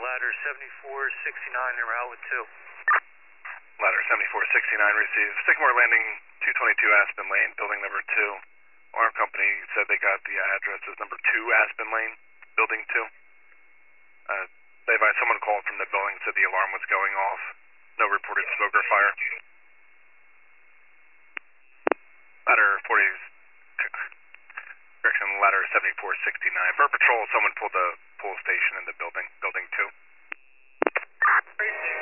ladder 7469 en route with 2. Ladder 7469 received. Sycamore Landing, 222 Aspen Lane, building number 2. Alarm company said they got the address as number 2 Aspen Lane, building 2. They advised someone called from the building, said the alarm was going off. No reported smoke or fire. Ladder 40, correction, ladder 7469. For patrol, someone pulled the pull station in the building, building 2.